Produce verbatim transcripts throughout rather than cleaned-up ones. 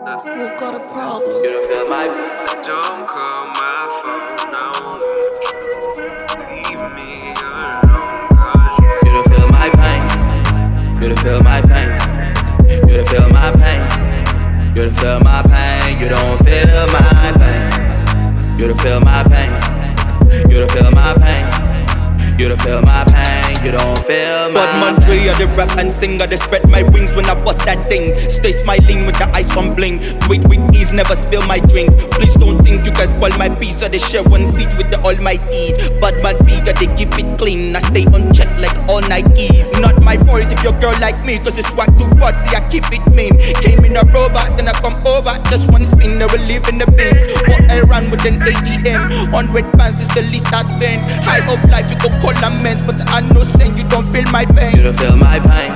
We've got a problem. You don't feel my Don't call my phone, no. Leave me alone, cause you You don't feel my pain. You don't feel my pain. You don't feel my pain. You don't feel my pain. You don't feel my pain. You don't feel my pain. You don't feel my pain. You don't feel my pain, you don't feel my Bad man Dre, I the rap and sing, I the spread my wings when I bust that thing. Stay smiling with the ice on bling. Wait with ease, never spill my drink. Please don't think you can spoil my piece. I they share one seat with the almighty. Bad man big, I they keep it clean. I stay on check like all Nikes. Not my fault if your girl like me, cause it's swag too bad, see I keep it mean. Came in a rover, then I come over. Just one spin, never live in the bins. What I run with an A T M. Hundred pounds is the least I spend. High of life, you go call laments, but I know saying you don't feel my pain. You don't feel my pain.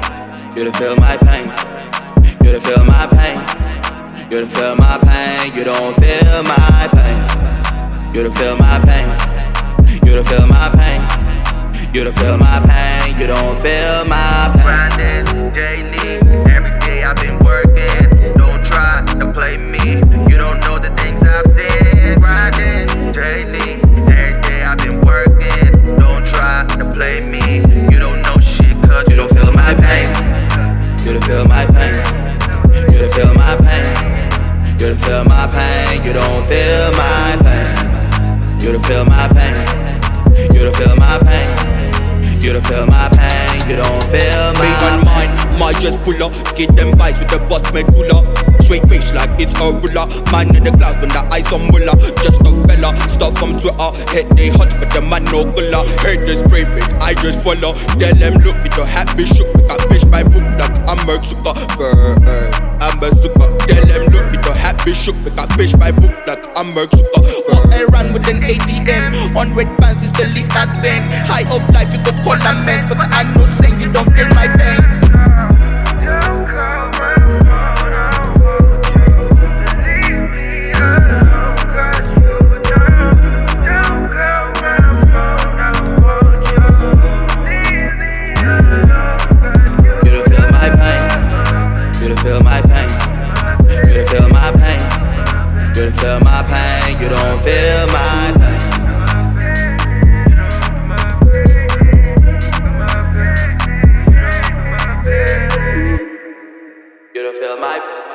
You don't feel my pain. You don't feel my pain. You don't feel my pain. You don't feel my pain. You don't feel my pain. You don't feel my pain. You don't feel my pain. You don't feel my pain. grinding daily. Every day I've been working. Don't try to play me. You don't know the things I've said. Grinding daily. Every day I've been working. Don't try to play me. You don't know shit cause You don't feel my pain. You don't feel my pain. You don't feel my pain. You don't feel my pain. You don't feel my pain. You don't feel my pain. You don't feel my pain. You don't feel my pain. You don't feel my Big on mine, might just pull up. Get them vibes with the boss medulla. Straight face like it's a ruler. Man in the clouds when the eyes on muller. Just a fella, stuff from Twitter. Head they hot but the man no cooler. Head they spray big, I just follow. Tell them look with your hat be shook. Make I fish my book like I'm a sugar. Bird, I'm a sugar. Tell them look with your hat be shook. Make I fish my book like I'm a sugar. What I run with an A T M. Hundred pounds is the least I spend. High of life you go call laments, but I know saying you don't feel my pain. Don't call my phone, I want you. Leave me alone, cause you don't. Don't call my phone, I want you. Leave me alone, cause you You don't feel my pain. You don't feel my pain. You don't feel my pain. You don't feel my pain. You don't feel my pain. You don't feel my